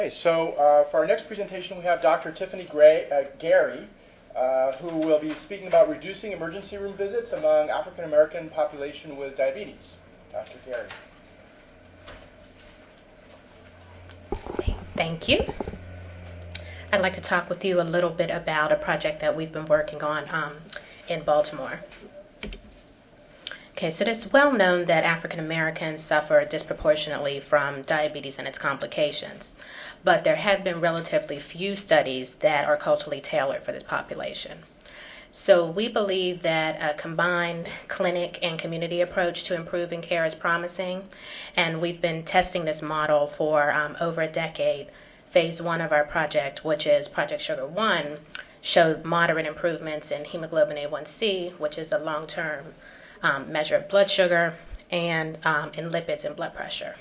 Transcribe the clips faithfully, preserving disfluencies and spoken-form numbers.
Okay, so uh, for our next presentation, we have Doctor Tiffany Gray, uh, Gary, uh, who will be speaking about reducing emergency room visits among African American population with diabetes. Doctor Gary. Thank you. I'd like to talk with you a little bit about a project that we've been working on um, in Baltimore. Okay, so it's well known that African Americans suffer disproportionately from diabetes and its complications, but there have been relatively few studies that are culturally tailored for this population. So we believe that a combined clinic and community approach to improving care is promising, and we've been testing this model for um, over a decade. Phase one of our project, which is Project Sugar One, showed moderate improvements in hemoglobin A one C, which is a long-term um, measure of blood sugar, and um, in lipids and blood pressure.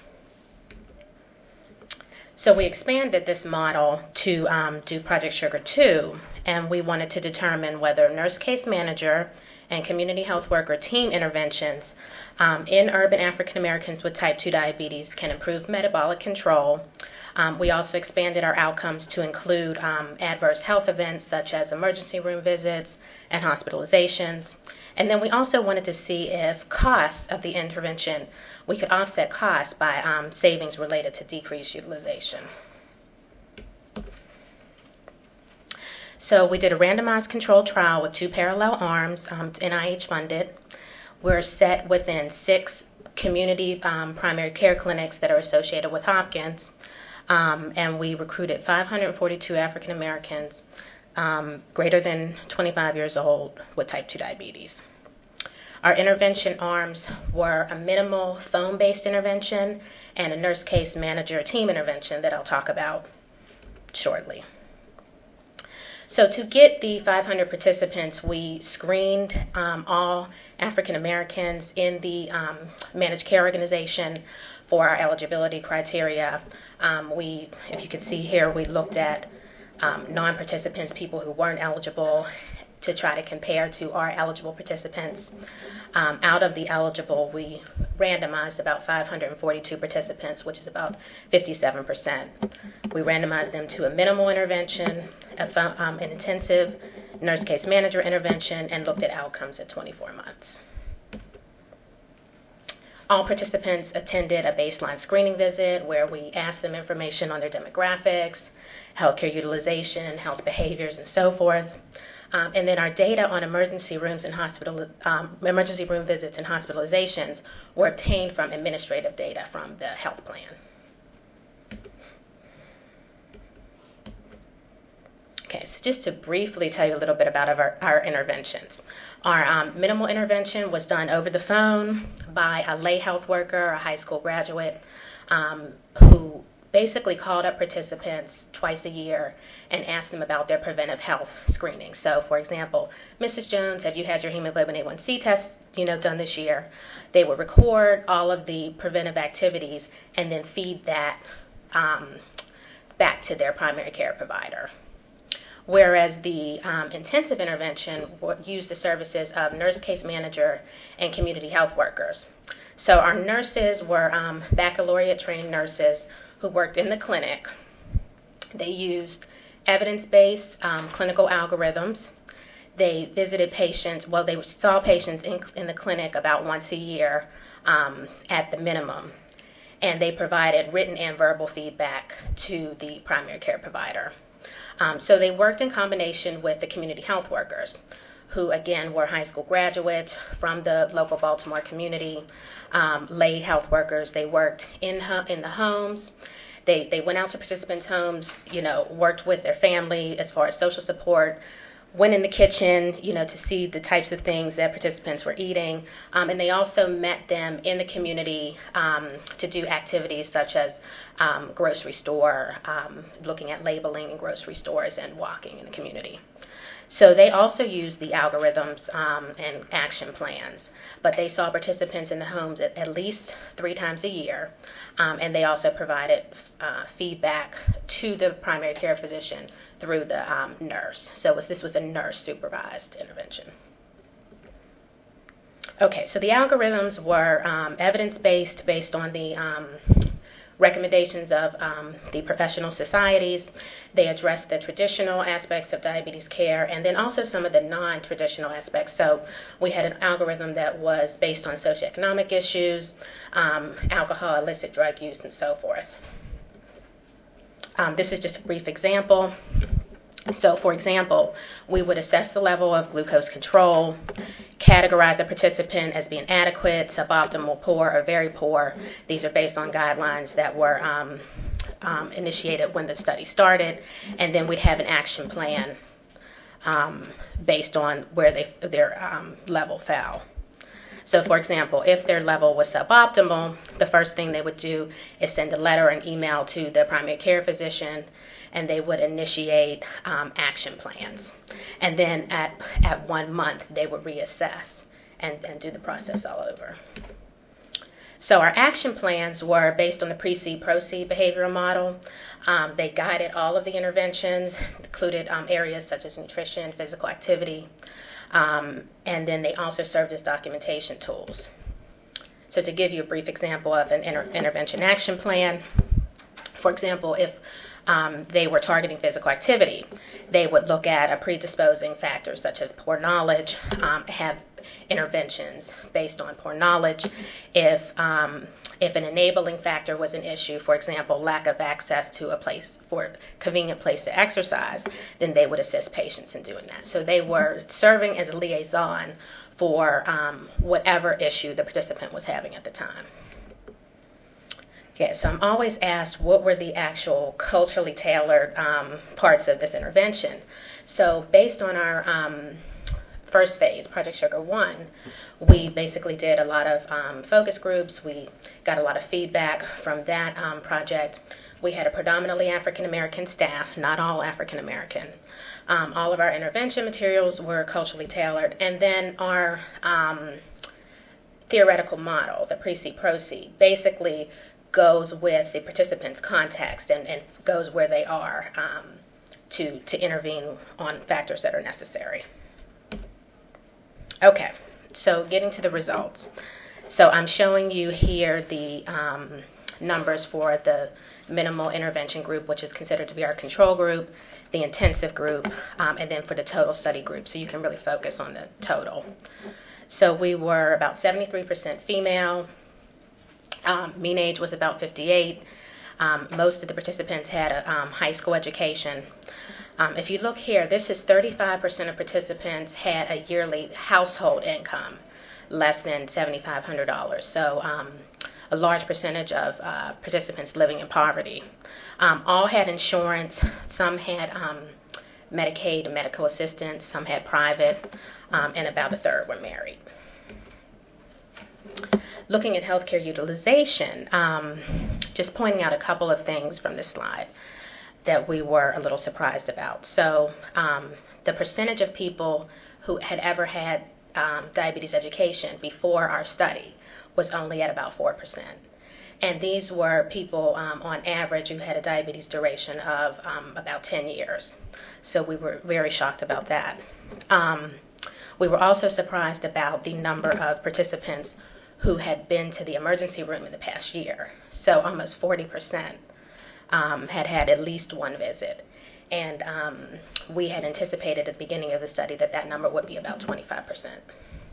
So we expanded this model to um, do Project Sugar Two, and we wanted to determine whether nurse case manager and community health worker team interventions um, in urban African Americans with type two diabetes can improve metabolic control. Um, we also expanded our outcomes to include um, adverse health events such as emergency room visits and hospitalizations. And then we also wanted to see if costs of the intervention, we could offset costs by um, savings related to decreased utilization. So we did a randomized controlled trial with two parallel arms, um, N I H funded. We're set within six community um, primary care clinics that are associated with Hopkins. Um, and we recruited five hundred forty-two African Americans um, greater than twenty-five years old with type two diabetes. Our intervention arms were a minimal phone-based intervention and a nurse case manager team intervention that I'll talk about shortly. So to get the five hundred participants, we screened um, all African Americans in the um, managed care organization for our eligibility criteria. Um, we, if you can see here, we looked at um, non-participants, people who weren't eligible, to try to compare to our eligible participants. Um, out of the eligible, we randomized about five hundred forty-two participants, which is about fifty-seven percent. We randomized them to a minimal intervention, a, um, an intensive nurse case manager intervention, and looked at outcomes at twenty-four months. All participants attended a baseline screening visit where we asked them information on their demographics, healthcare utilization, health behaviors, and so forth. Um, and then our data on emergency rooms and hospital, um, emergency room visits and hospitalizations were obtained from administrative data from the health plan. Okay, so just to briefly tell you a little bit about our, our interventions. Our um, minimal intervention was done over the phone by a lay health worker, a high school graduate, um, who basically called up participants twice a year and asked them about their preventive health screening. So, for example, Missus Jones, have you had your hemoglobin A one C test, you know, done this year? They would record all of the preventive activities and then feed that um, back to their primary care provider. Whereas the um, intensive intervention used the services of nurse case manager and community health workers. So our nurses were um, baccalaureate trained nurses who worked in the clinic. They used evidence-based um, clinical algorithms. They visited patients, well, they saw patients in, in the clinic about once a year um, at the minimum. And they provided written and verbal feedback to the primary care provider. Um, so they worked in combination with the community health workers, who again were high school graduates from the local Baltimore community, um, lay health workers. They worked in in the homes. They they went out to participants' homes, you know, worked with their family as far as social support, went in the kitchen, you know, to see the types of things that participants were eating, um, and they also met them in the community um, to do activities such as um, grocery store, um, looking at labeling in grocery stores and walking in the community. So they also used the algorithms um, and action plans, but they saw participants in the homes at, at least three times a year, um, and they also provided uh, feedback to the primary care physician through the um, nurse. So it was, this was a nurse-supervised intervention. Okay, so the algorithms were um, evidence-based, based on the um, recommendations of um, the professional societies. They addressed the traditional aspects of diabetes care and then also some of the non-traditional aspects. So we had an algorithm that was based on socioeconomic issues, um, alcohol, illicit drug use, and so forth. Um, this is just a brief example. So, for example, we would assess the level of glucose control, categorize a participant as being adequate, suboptimal, poor, or very poor. These are based on guidelines that were um, um, initiated when the study started, and then we'd have an action plan um, based on where they, their um, level fell. So, for example, if their level was suboptimal, the first thing they would do is send a letter and email to their primary care physician, and they would initiate um, action plans. And then at, at one month, they would reassess and, and do the process all over. So our action plans were based on the pre-seed, proceed behavioral model. Um, they guided all of the interventions, included um, areas such as nutrition, physical activity, um, and then they also served as documentation tools. So to give you a brief example of an inter- intervention action plan, for example, if Um, they were targeting physical activity, they would look at a predisposing factor such as poor knowledge, um, have interventions based on poor knowledge. If um, if an enabling factor was an issue, for example, lack of access to a place for a convenient place to exercise, then they would assist patients in doing that. So they were serving as a liaison for um, whatever issue the participant was having at the time. Yeah, so I'm always asked what were the actual culturally tailored um, parts of this intervention. So based on our um, first phase, Project Sugar One, we basically did a lot of um, focus groups. We got a lot of feedback from that um, project. We had a predominantly African American staff, not all African American. Um, all of our intervention materials were culturally tailored, and then our um, theoretical model, the pre-seed, proceed, basically goes with the participant's context and, and goes where they are um, to, to intervene on factors that are necessary. Okay, so getting to the results. So I'm showing you here the um, numbers for the minimal intervention group, which is considered to be our control group, the intensive group, um, and then for the total study group, so you can really focus on the total. So we were about seventy-three percent female. Um, mean age was about fifty-eight. Um, most of the participants had a um, high school education. Um, if you look here, this is thirty-five percent of participants had a yearly household income less than seven thousand five hundred dollars. So um, a large percentage of uh, participants living in poverty. Um, all had insurance. Some had um, Medicaid and medical assistance. Some had private, um, and about a third were married. Looking at healthcare utilization, um, just pointing out a couple of things from this slide that we were a little surprised about. So um, the percentage of people who had ever had um, diabetes education before our study was only at about four percent. And these were people um, on average who had a diabetes duration of um, about ten years. So we were very shocked about that. Um, we were also surprised about the number of participants who had been to the emergency room in the past year. So almost forty percent um, had had at least one visit. And um, we had anticipated at the beginning of the study that that number would be about twenty-five percent.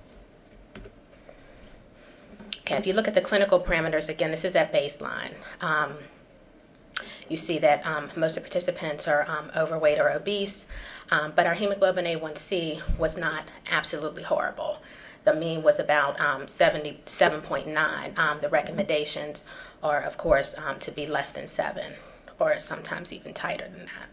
Okay, if you look at the clinical parameters, again, this is at baseline. Um, you see that um, most of the participants are um, overweight or obese, um, but our hemoglobin A one C was not absolutely horrible. The mean was about um, seventy-seven point nine. Um, the recommendations are, of course, um, to be less than seven, or sometimes even tighter than that.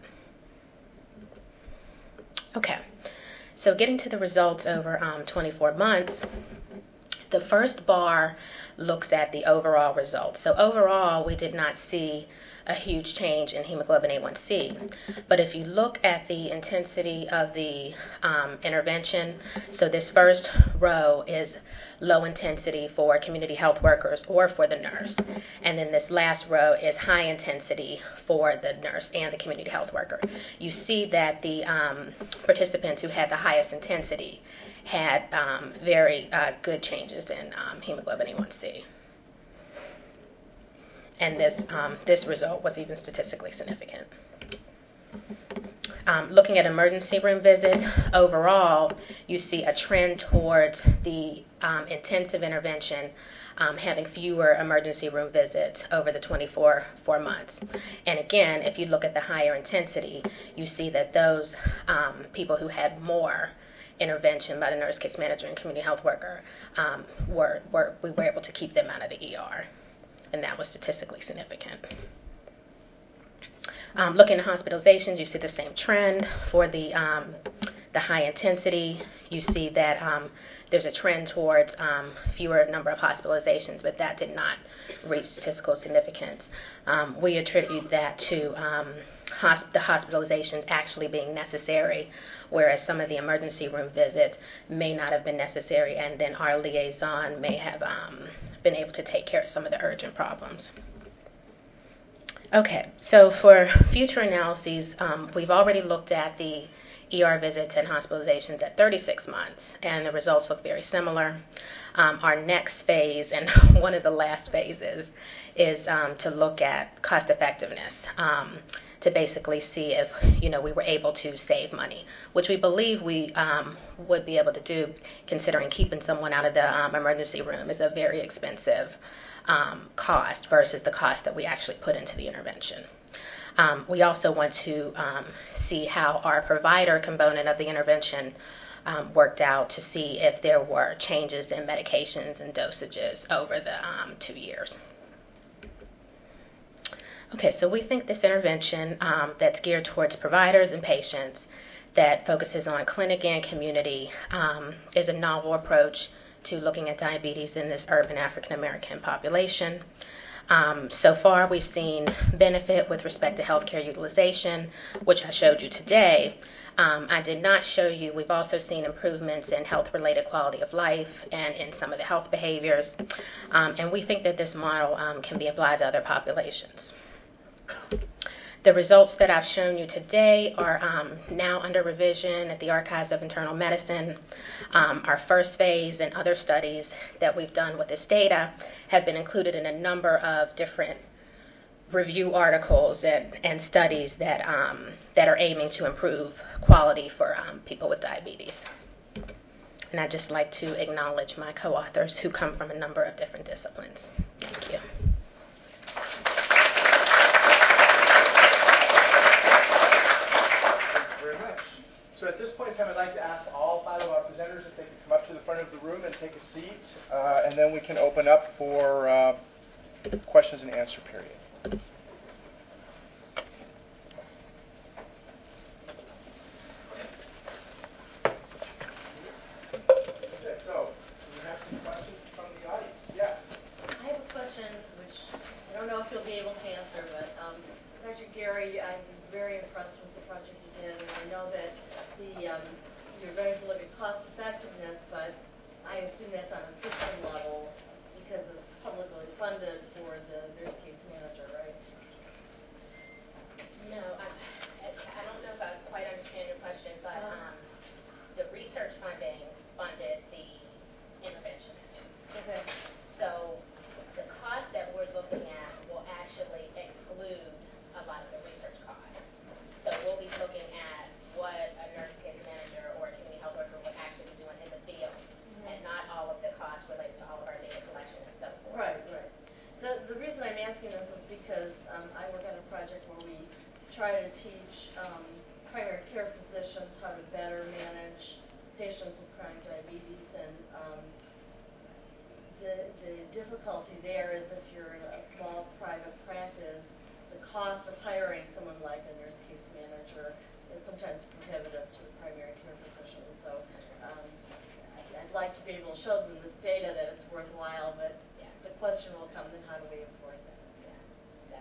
Okay, so getting to the results over um, twenty-four months, the first bar looks at the overall results. So overall, we did not see a huge change in hemoglobin A one C. But if you look at the intensity of the um, intervention, so this first row is low intensity for community health workers or for the nurse. And then this last row is high intensity for the nurse and the community health worker. You see that the um, participants who had the highest intensity had um, very uh, good changes in um, hemoglobin A one C. and this, um, this result was even statistically significant. Um, looking at emergency room visits, overall, you see a trend towards the um, intensive intervention um, having fewer emergency room visits over the twenty-four four months. And again, if you look at the higher intensity, you see that those um, people who had more intervention by the nurse case manager and community health worker um, were, were we were able to keep them out of the E R, and that was statistically significant. Um, looking at hospitalizations, you see the same trend for the um, the high intensity. You see that um, there's a trend towards um, fewer number of hospitalizations, but that did not reach statistical significance. Um, we attribute that to um, hosp- the hospitalizations actually being necessary, whereas some of the emergency room visits may not have been necessary, and then our liaison may have um, been able to take care of some of the urgent problems. Okay, so for future analyses, um, we've already looked at the E R visits and hospitalizations at thirty-six months, and the results look very similar. Um, our next phase, and one of the last phases, is um, to look at cost effectiveness, um, to basically see if, you know, we were able to save money, which we believe we um, would be able to do, considering keeping someone out of the um, emergency room is a very expensive Um, cost versus the cost that we actually put into the intervention. Um, we also want to um, see how our provider component of the intervention um, worked out, to see if there were changes in medications and dosages over the um, two years. Okay, so we think this intervention um, that's geared towards providers and patients, that focuses on clinic and community, um, is a novel approach to looking at diabetes in this urban African American population. Um, so far, we've seen benefit with respect to healthcare utilization, which I showed you today. Um, I did not show you, we've also seen improvements in health-related quality of life and in some of the health behaviors. Um, and we think that this model um, can be applied to other populations. The results that I've shown you today are um, now under revision at the Archives of Internal Medicine. Um, our first phase and other studies that we've done with this data have been included in a number of different review articles and, and studies that, um, that are aiming to improve quality for um, people with diabetes. And I'd just like to acknowledge my co-authors who come from a number of different disciplines. Thank you. So at this point in time, I'd like to ask all five of our presenters if they could come up to the front of the room and take a seat, uh, and then we can open up for uh, questions and answer period. Okay, so we have some questions from the audience. Yes? I have a question which I don't know if you'll be able to answer, but um, Doctor Gary, I'm very impressed with the project you did, and I know that the um, you're going to look at cost effectiveness, but I assume that's on a system level because it's publicly funded for the nurse case manager, right? No, I, I don't know if I quite understand your question, but um, the research funding funded the intervention. Okay. So the cost that we're looking at will actually exclude a lot of the research costs. So we'll be looking at what a nurse case manager or a community health worker would actually be doing in the field, mm-hmm. and not all of the costs related to all of our data collection and so forth. Right, right. The, the reason I'm asking this is because um, I work on a project where we try to teach um, primary care physicians how to better manage patients with chronic diabetes, and um, the, the difficulty there is if you're in a small private practice, the cost of hiring someone like a nurse case manager is sometimes prohibitive to the primary care physician. So um, I'd like to be able to show them this data that it's worthwhile, but yeah, the question will come, then how do we afford that? Yeah.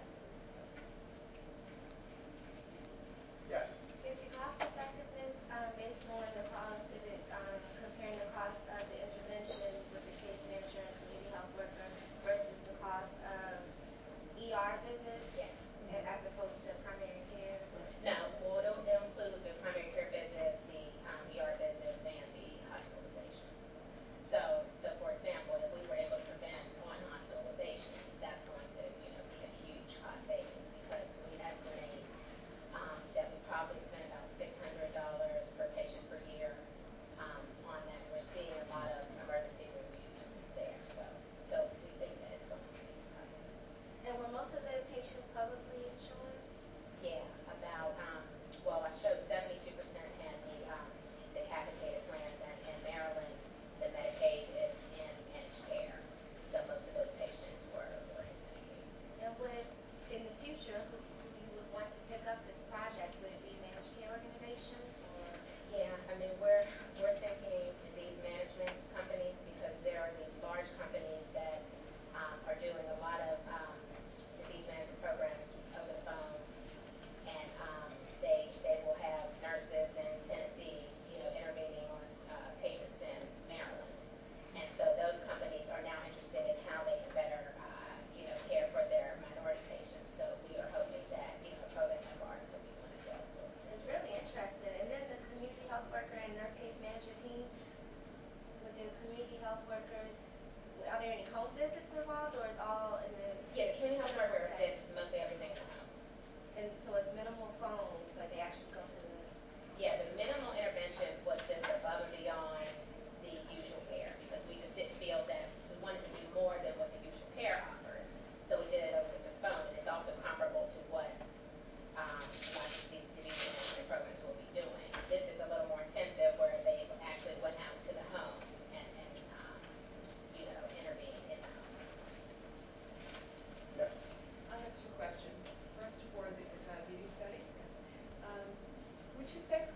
Yeah. Yes? Is the cost effectiveness uh, based on the cost? Is it um, comparing the cost of the intervention with the case manager and community health worker versus the cost of E R visits? Yes. And as opposed to primary care? No, well, it'll, it'll include the primary care visits, the um, E R visits, and the hospitalization. So, so for example, if we were able to prevent one hospitalization, that's going to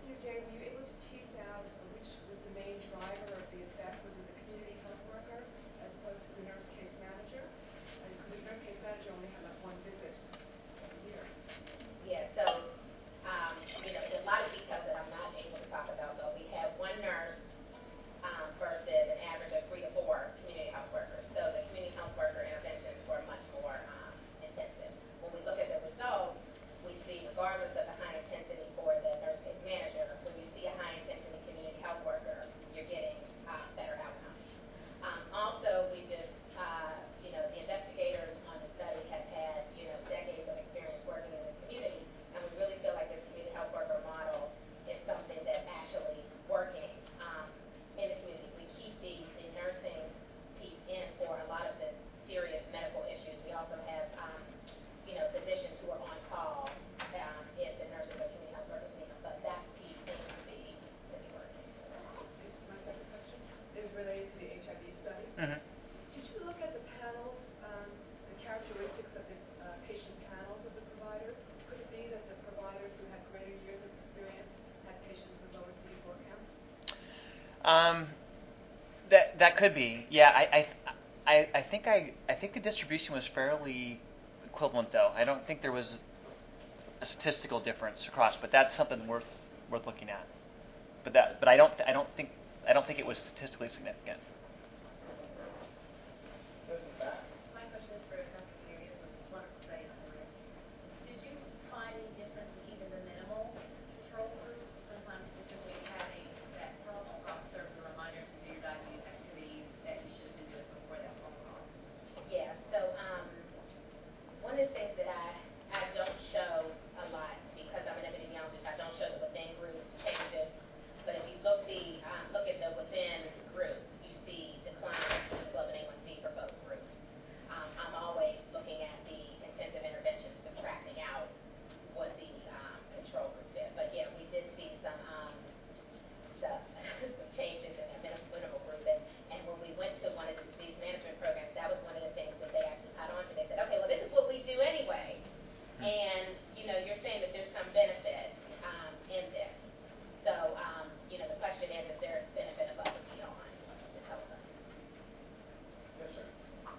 you, Jay, were you able to tease out which was the main driver of the effect? Was it the community health worker as opposed to the nurse case manager? And the nurse case manager only had like one visit a year. Yeah, so, um, you know, there's a lot of details that I'm not able to talk about, but we had one nurse um, versus an average of three to four community health workers. So the community health worker interventions were much more um, intensive. When we look at the results, we see, regardless of the high intensity for the nurse case manager, when you see a high intensity community health worker, you're getting uh, better outcomes. Um, also, we just, uh, you know, the investigators on the study have had, you know, decades of experience working in the community, and we really feel like this community health worker model is something that's actually working um, in the community. We keep the, the nursing piece in for a lot of the serious medical issues. We also have, um, you know, physicians who are on call um, if the nurses or community health workers need them, but that piece seems to be, to be working. My second question is related to the H I V study. Mm-hmm. Did you look at the panels, um, the characteristics of the uh, patient panels of the providers? Could it be that the providers who had greater years of experience had patients with lower C D four counts? Um, that that could be. Yeah, I I, I, I think I I think the distribution was fairly equivalent, though. I don't think there was a statistical difference across, but that's something worth worth looking at. But that but I don't I don't think I don't think it was statistically significant. This is back. My question is for Doctor Gary. It's a wonderful study on the risk. Did you find any difference in even the minimal control group? Sometimes typically having that phone call serves a reminder to do your diabetes activities that you should have been doing before that phone call. Yeah, so um, one of the things that I, I don't show a lot, because I'm an epidemiologist, I don't show the within group changes. But if you look the um, look at the within group, you see declines in hemoglobin A one C for both groups. Um, I'm always looking at the intensive interventions, subtracting out what the um, control group did. But yeah, we did see some um, some, some changes in the minimal group. And, and when we went to one of the disease management programs, that was one of the things that they actually caught on to. They said, okay, well, this is what we do anyway. And, you know, you're saying that there's some benefit um, in this. So, um, you know, the question is, is there a benefit above and beyond the telephone? Yes, sir.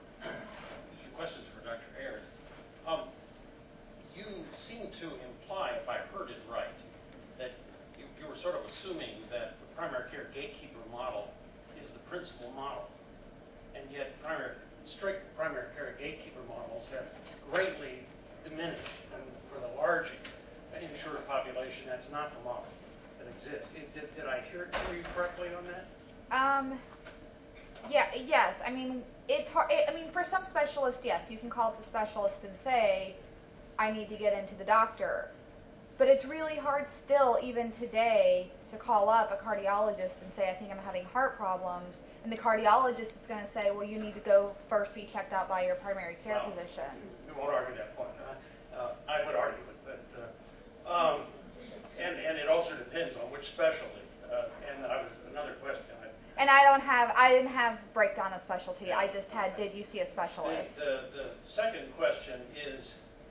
These are questions for Doctor Ayers. Um, you seem to imply, if I heard it right, that you, you were sort of assuming that the primary care gatekeeper model is the principal model, and yet primary, strict primary care gatekeeper models have greatly diminished. And for the large insured population, that's not the model that exists. It, did, did I hear, hear you correctly on that? Um, yeah, yes. I mean, it's hard. It, I mean, for some specialists, yes, you can call up the specialist and say, I need to get into the doctor. But it's really hard still, even today, to call up a cardiologist and say, I think I'm having heart problems. And the cardiologist is going to say, well, you need to go first be checked out by your primary care well, physician. We won't argue that point. Uh, uh, I would argue it, but uh, um, and and it also depends on which specialty. Uh, and I was another question. I, and I don't have, I didn't have breakdown of specialty. I just had, did you see a specialist? The, the, the second question is,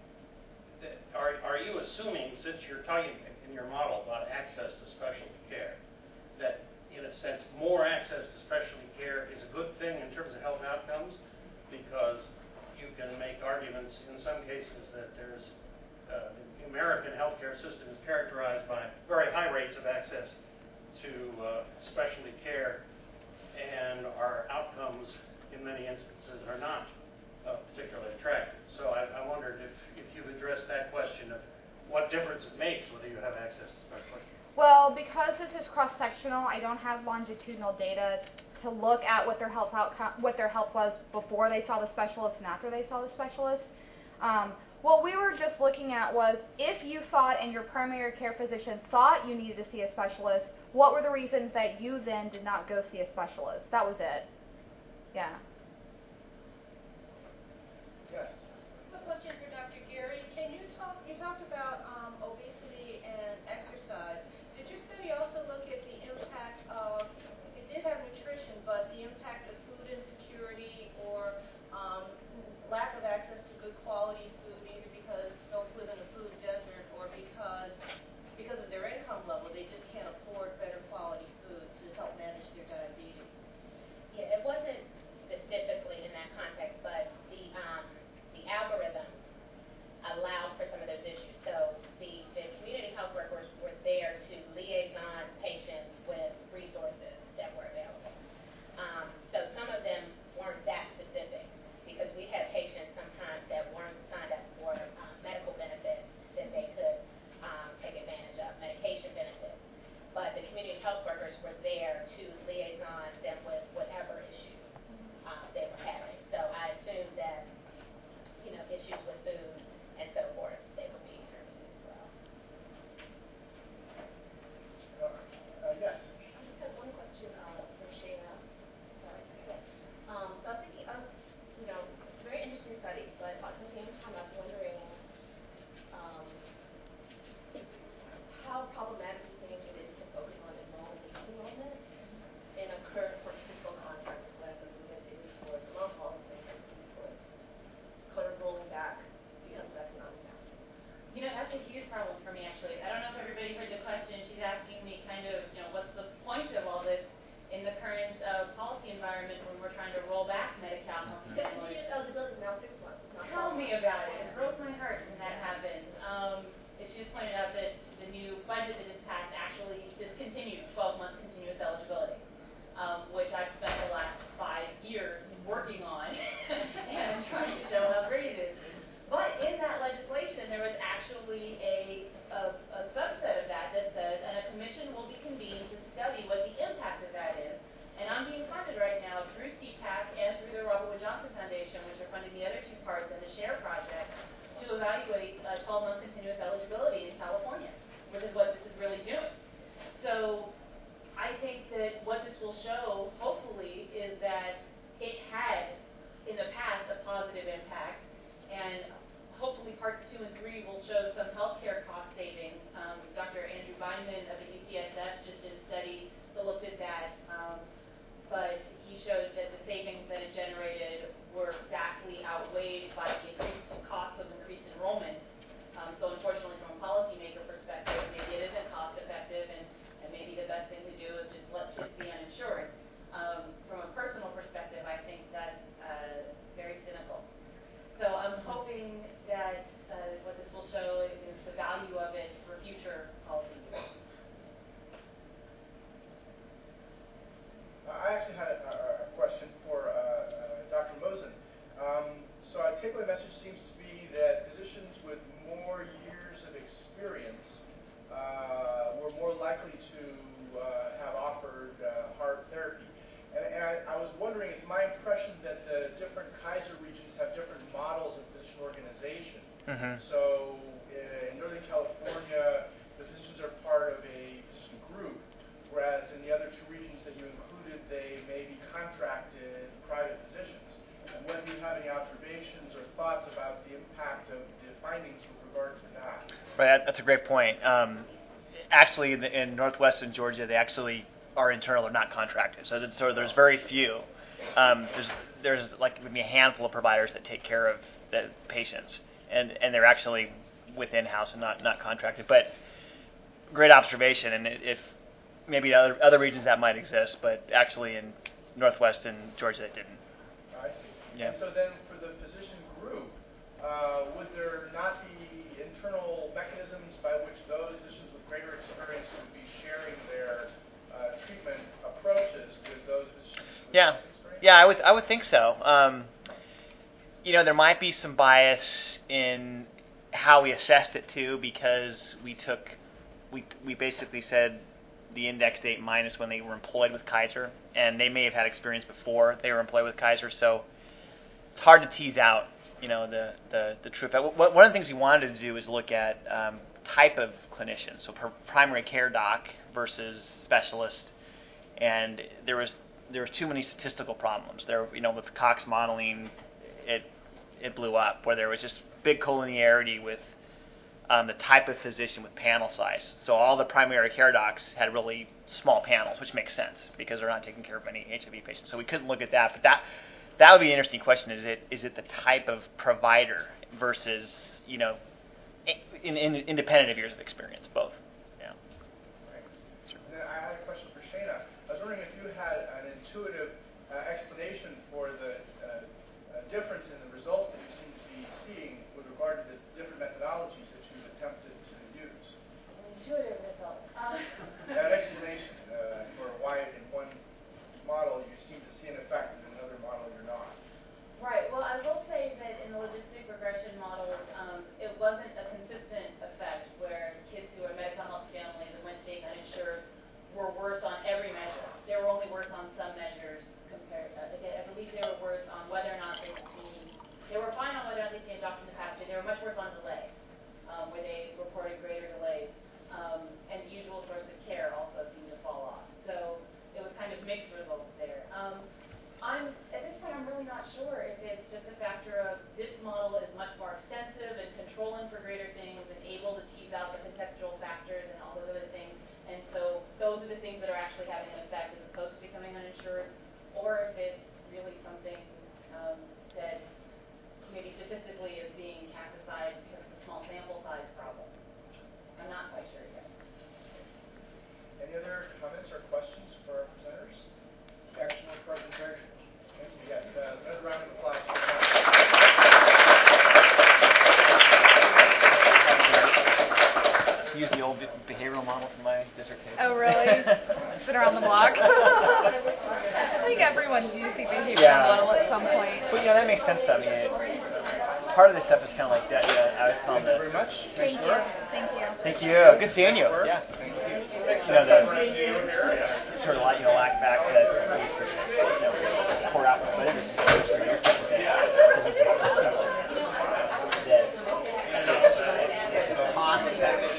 that are are you assuming, since you're talking in your model about access to specialty care, that in a sense more access to specialty care is a good thing in terms of health outcomes, because you can make arguments in some cases that there's uh, the American healthcare system is characterized by very high rates of access to uh, specialty care, and our outcomes in many instances are not uh, particularly attractive. So I, I wondered if, if you've addressed that question of what difference it makes whether you have access to specialty. Well, because this is cross-sectional, I don't have longitudinal data to look at what their health outcome, what their health was before they saw the specialist and after they saw the specialist. Um, what we were just looking at was, if you thought and your primary care physician thought you needed to see a specialist, what were the reasons that you then did not go see a specialist? That was it. Yeah. Yes. A question for Doctor Gary. Can you talk, you talked about um, obesity and exercise. Did your study also look at the impact of, it did have nutrition, but the impact of food insecurity or um, lack of access to good quality food, either because folks live in a food desert or because because of their income level, they just can't allowed for some of those issues. So the, the community health workers were there to liaison patients with resources that were available. Um, so some of them weren't that specific because we had patients sometimes that weren't signed up for um, medical benefits that they could um, take advantage of, medication benefits. But the community health workers were there to liaison them with whatever issue uh, they were having. So I assume that, you know, issues with food and so forth, they would be interviewed as well. Uh, uh, yes. I just had one question uh, for Shayna. Sorry. Okay. Um, so I was thinking of, you know, it's a very interesting study, but at the same time I was wondering um, how problematic you think it is to focus on enrollment and disenrollment in a current sort of fiscal context where the movement is towards the long haul and towards kind of rolling back because of economic downturn. You know, that's a huge problem for me, actually. I don't know if everybody heard the question. She's asking me kind of, you know, what's the point of all this in the current uh, policy environment when we're trying to roll back Medi-Cal. Because continuous eligibility is now six months. It's not Tell me about it. It broke my heart when that happened. Um, she just pointed out that the new budget that just passed actually discontinued twelve-month continuous eligibility, um, which I've spent the last five years working on and trying to show how great it is. But in that legislation, there was actually a, a, a subset of that that says, and a commission will be convened to study what the impact of that is. And I'm being funded right now through C PAC and through the Robert Wood Johnson Foundation, which are funding the other two parts and the SHARE project, to evaluate uh, twelve-month continuous eligibility in California, which is what this is really doing. So I think that what this will show, hopefully, is that it had, in the past, a positive impact, and hopefully parts two and three will show some healthcare cost savings. Um, Doctor Andrew Beinman of the U C S F just did a study that looked at that, um, but he showed that the savings that it generated were vastly outweighed by the increased cost of increased enrollment. Um, so unfortunately, from a policymaker perspective, maybe it isn't cost effective, and, and maybe the best thing to do is just let kids be uninsured. Um, from a personal perspective, I think that's uh, very cynical. So I'm hoping that uh, what this will show is the value of it for future policy use. Uh, I actually had a, a question for uh, uh, Doctor Mosen. Um, so I take away message seems to be that physicians with more years of experience uh, were more likely to uh, have offered uh, heart therapy. And, and I, I was wondering, it's my impression that the different Kaiser regions have different models of physician organization. Mm-hmm. So uh, in Northern California, the physicians are part of a physician group, whereas in the other two regions that you included, they may be contracted private physicians. And whether you have any observations or thoughts about the impact of the findings with regard to that. Right, that's a great point. Um, actually, in, the, in northwestern Georgia, they actually are internal or not contracted. So, that, so there's very few. Um, there's there's like maybe a handful of providers that take care of the patients, and and they're actually within house and not not contracted. But great observation, and if maybe other other regions that might exist, but actually in northwestern Georgia, it didn't. I see. Yeah. And so then for the physician group, uh, would there not be internal mechanisms by which those physicians with greater experience would be sharing their uh, treatment approaches with those physicians with Yeah. less experience? Yeah, I would I would think so. Um, you know, there might be some bias in how we assessed it too, because we took we we basically said the index date minus when they were employed with Kaiser, and they may have had experience before they were employed with Kaiser, so it's hard to tease out, you know, the the, the true effect. One of the things we wanted to do is look at um, type of clinician, so per primary care doc versus specialist, and there was there was too many statistical problems. There, you know, with the Cox modeling, it it blew up where there was just big collinearity with um, the type of physician with panel size. So all the primary care docs had really small panels, which makes sense because they're not taking care of any H I V patients. So we couldn't look at that, but that that would be an interesting question. Is it is it the type of provider versus, you know, in, in, independent of years of experience, both? Yeah. Thanks. Sure. And then I had a question for Shayna. I was wondering if you had an intuitive uh, explanation for the uh, uh, difference in the results that you seem to be seeing with regard to the different methodologies that you've attempted to use? Intuitive result. Um, An explanation uh, for why in one model you seem to see an effect and in another model you're not. Right. Well, I will say that in the logistic regression models, um, it wasn't a consistent effect where kids who are medical health families and went to being uninsured were worse on every measure. They were only worse on some measures compared. Uh, again, I believe they were worse on whether or not they could see. They were fine on whether or not they could see a doctor in the past year. They were much worse on delay, um, where they reported greater delays. Um, and the usual source of care also seemed to fall off. So it was kind of mixed results there. Um, I'm, at this point, I'm really not sure if it's just a factor of this model is much more extensive and controlling for greater things and able to tease out the contextual factors and all those other things. And so those are the things that are actually having an effect as opposed to becoming uninsured, or if it's really something um, that maybe statistically is being cast aside because of the small sample size problem. I'm not quite sure yet. Any other comments or questions for our presenters? Excellent presentation. Thank you. Yes, uh, another round of applause. For Use the old behavioral model for my dissertation. Oh, really? Sit around the block. I think everyone's used the behavioral Yeah. model at some point. But, you know, that makes sense, though. I mean, it, part of this stuff is kind of like that. Yeah, I was calling Thank you the. very much. Thank Nice you. work. Thank you. Thank you. Good seeing you. Yeah. Thank you. You know, the sort of like, you know, lack of access, leads to, you know, poor output. But it was sort of your type of thing. That it's cost effective.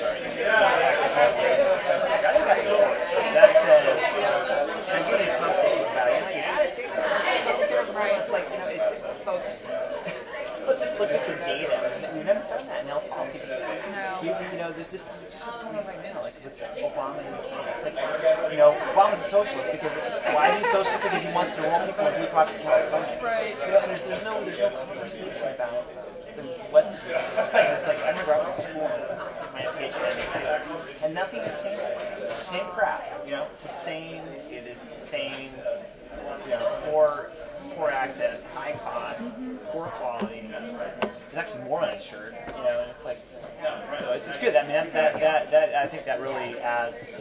That says, and really conversations about, you know, you gotta take that. Right. It's like, you know, it's just folks. Let's just look at the data. We've never done that in health policy. No. You, you know, there's this just what's going on right now, like with Obama and it's like, you know, Obama's a socialist because why is he a socialist? Because he wants to roll people in Blue Cross and California. Right. You know, and there's, there's no there's no conversation about what's it's like it's like I remember I went to school and my PhD too, and nothing has changed. It's the same crap, you know. It's the same. It is the same. You know, poor poor access, high cost, poor quality. It's actually more uninsured, you know, and it's like, so it's, it's good. I mean, that, that, that, that, I think that really adds